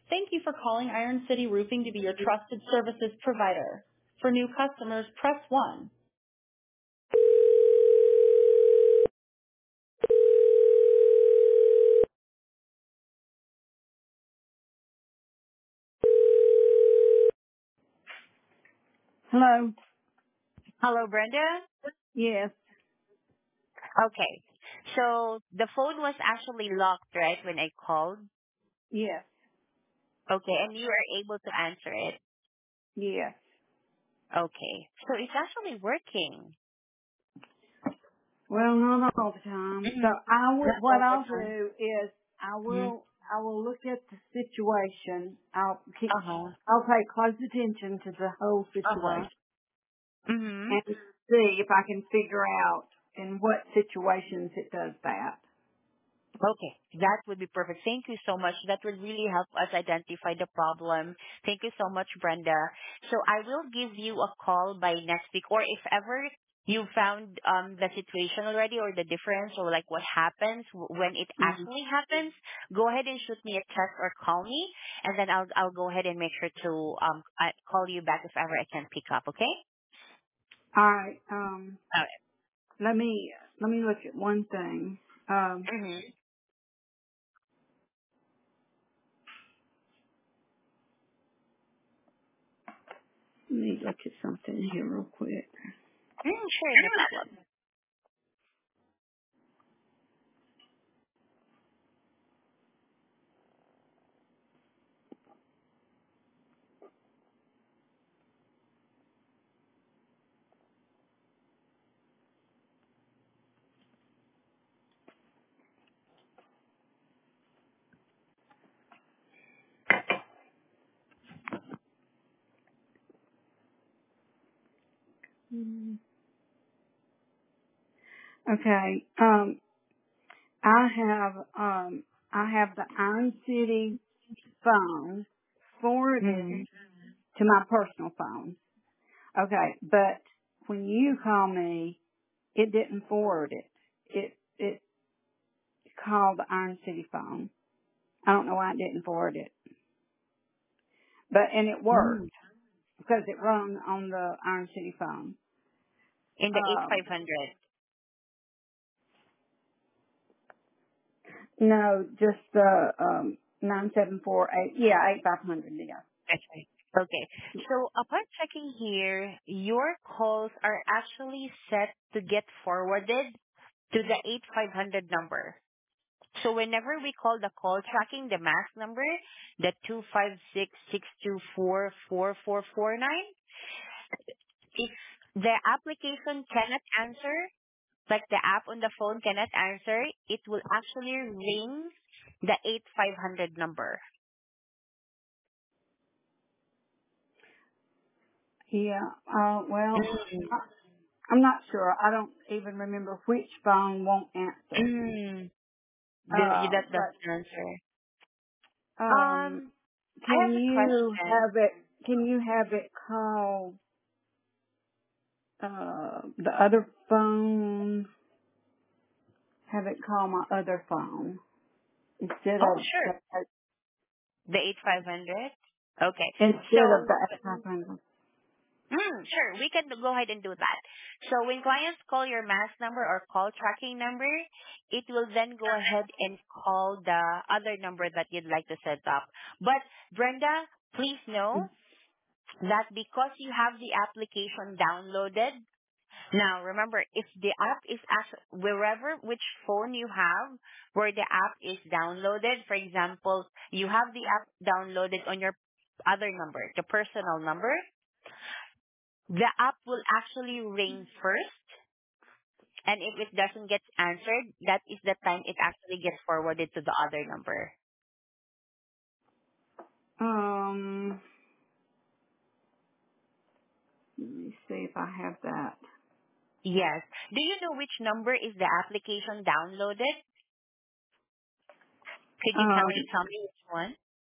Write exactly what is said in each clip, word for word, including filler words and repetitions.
Thank you for calling Iron City Roofing to be your trusted services provider. For new customers, press one. Hello. Hello, Brenda? Yes. Okay. So the phone was actually locked, right, when I called? Yes. Okay, and you were able to answer it. Yes. Okay. So it's actually working. Well, not all the time. So Mm-hmm. I will, Not what all the I'll time. do is I will, Mm-hmm. I will look at the situation. I'll keep, Uh-huh. I'll pay close attention to the whole Uh-huh. situation Mm-hmm. and see if I can figure out in what situations it does that. Okay, that would be perfect. Thank you so much. That would really help us identify the problem. Thank you so much, Brenda. So I will give you a call by next week, or if ever you found um, the situation already, or the difference, or like what happens w- when it Mm-hmm. actually happens, go ahead and shoot me a text or call me, and then I'll I'll go ahead and make sure to um I call you back if ever I can pick up. Okay? All right. Um, All right. let me, let me look at one thing. Um, Mm-hmm. let me look at something here real quick. Mm, sure, no problem. Mhm. Okay. Um, I have um I have the Iron City phone forwarded Mm-hmm. to my personal phone. Okay, but when you call me, it didn't forward it. It it called the Iron City phone. I don't know why it didn't forward it, but and it Mm. worked because it rung on the Iron City phone. In the eight Um, five hundred. no, just the um nine seven four eight. Yeah, eight five hundred. Yeah. That's right. Okay. So upon checking here, your calls are actually set to get forwarded to the eight five hundred number. So whenever we call the call tracking, the mask number, the two five six six two four four four four nine, if the application cannot answer, like the app on the phone cannot answer, it will actually ring the eight five hundred number. Yeah. Uh, well, Mm. I, I'm not sure. I don't even remember which phone won't answer. Mm. The, Uh, that doesn't but answer. um, Um, I can have a you question. have it? Can you have it call uh, the other phone? Have it call my other phone instead Oh, of sure. the The eight five hundred. Okay. instead of So, the five hundred. mm, sure, we can go ahead and do that. So when clients call your mass number or call tracking number, it will then go ahead and call the other number that you'd like to set up. But Brenda, please know that because you have the application downloaded, now, remember, if the app is actually, wherever, which phone you have, where the app is downloaded, for example, you have the app downloaded on your other number, the personal number, the app will actually ring first, and if it doesn't get answered, that is the time it actually gets forwarded to the other number. Um, let me see if I have that. Yes. Do you know which number is the application downloaded? Could you Um, kindly tell me which one?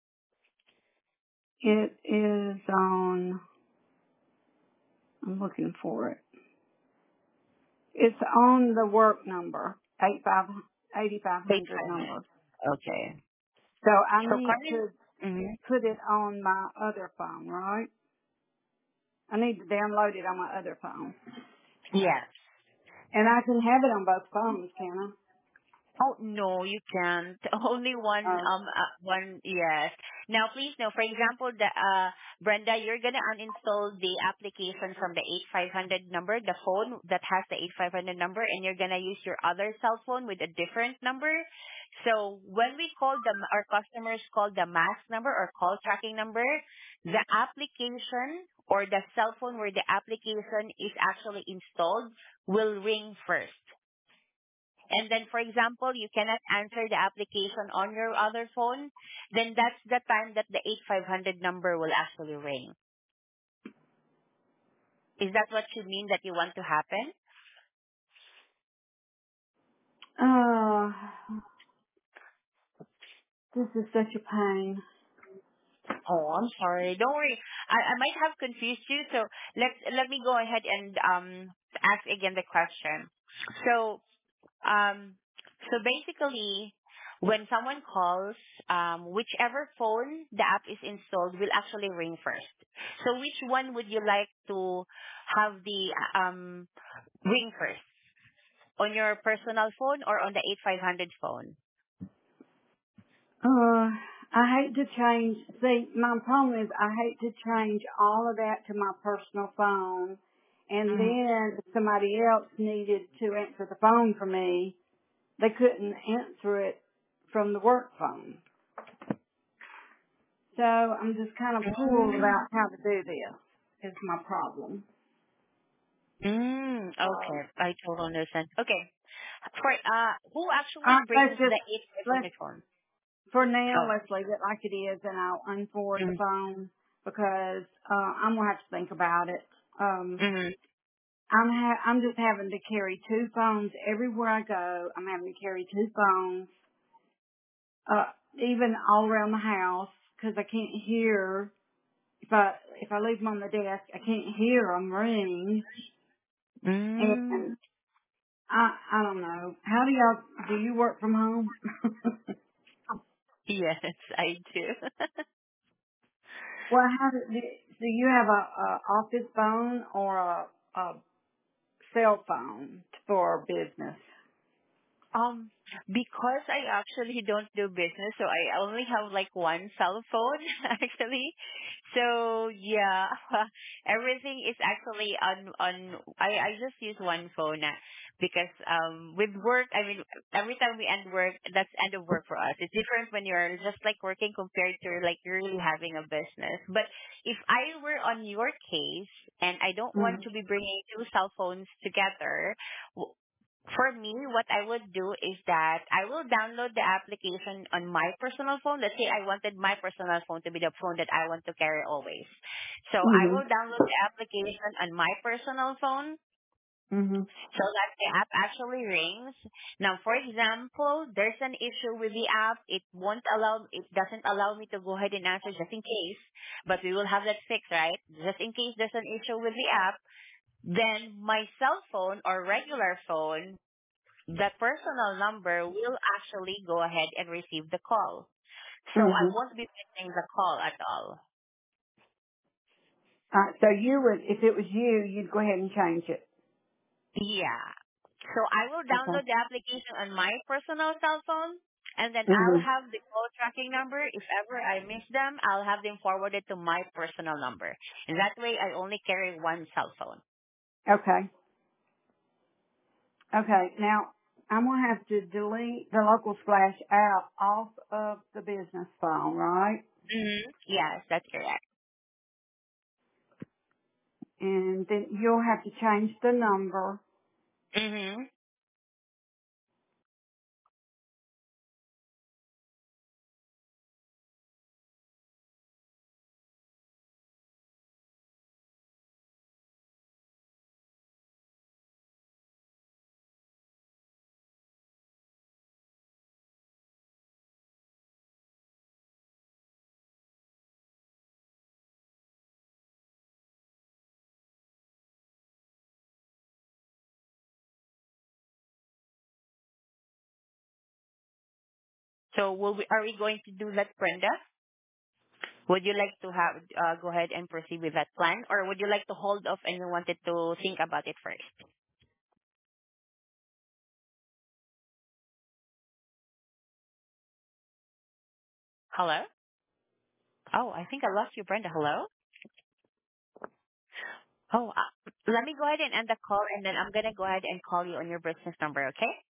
it is on. I'm looking for it. It's on the work number, eight five eighty five hundred eight five nine. number. Okay. So I So need current to, Mhm. put it on my other phone, right? I need to download it on my other phone. Yes. And I can have it on both phones, can Oh, no, you can't. Only I? one, Oh. um, uh, one, yes. Now, please know, for example, the, uh, Brenda, you're gonna uninstall the application from the eight five hundred number, the phone that has the eight five hundred number, and you're gonna use your other cell phone with a different number. So when we call them, our customers call the mask number or call tracking number, the application or the cell phone where the application is actually installed will ring first. And then, for example, you cannot answer the application on your other phone, then that's the time that the eight five hundred number will actually ring. Is that what you mean that you want to happen? Uh, this is such a pain. Oh, I'm sorry. Don't worry. I, I might have confused you, so let let me go ahead and um ask again the question. So Um, so basically, when someone calls, um, whichever phone the app is installed will actually ring first. So which one would you like to have the um, ring first? On your personal phone or on the eight five hundred phone? Uh, I hate to change. See, my problem is I hate to change all of that to my personal phone. And Mm. then if somebody else needed to answer the phone for me, they couldn't answer it from the work phone. So I'm just kind of pulled Mm, about how to do this is my problem. mm, Um, okay, I totally understand. Okay, for uh, who all actually right, let's brings the just, eight five let's hundred phone? For now, Oh, let's leave it like it is, and I'll unforward the mm, phone because uh, I'm gonna have to think about it. Um, mm, I'm ha- I'm just having to carry two phones everywhere I go. I'm having to carry two phones, uh, even all around the house because I can't hear if I if I leave them on the desk. I can't hear them ring, mm. and I I don't know. How do y'all do? You work from home? Yes, I do. Well, how do, do do you have a, a office phone or a, a cell phone for business? Um, because I actually don't do business, so I only have like one cell phone actually. So yeah, everything is actually on on. I I just use one phone uh, because um with work, I mean every time we end work, that's end of work for us. It's different when you're just like working compared to like you're really having a business. But if I were on your case and I don't want Mm. to be bringing two cell phones together, for me, what I would do is that I will download the application on my personal phone. Let's say I wanted my personal phone to be the phone that I want to carry always. So I Mhm. will download the application on my personal phone Mhm. so that the app actually rings. Now, for example, there's an issue with the app. It won't allow, it doesn't allow me to go ahead and answer just in case, but we will have that fixed, right? Just in case there's an issue with the app, then my cell phone or regular phone, the personal number will actually go ahead and receive the call. So I Mhm. won't be missing the call at all. Uh, so you would, if it was you, you'd go ahead and change it. Yeah. So I will Okay. download the application on my personal cell phone and then I'll Mhm. have the call tracking number. If ever I miss them, I'll have them forwarded to my personal number. And that way I only carry one cell phone. Okay. Okay. Now I'm gonna have to delete the local splash app off of the business phone, right? hmm Yes, that's correct. And then you'll have to change the number. hmm So will we, are we going to do that, Brenda? Would you like to have uh, go ahead and proceed with that plan, or would you like to hold off and you wanted to think about it first? Hello? Oh, I think I lost you, Brenda. Hello? Oh, uh, let me go ahead and end the call, and then I'm gonna go ahead and call you on your business number, okay?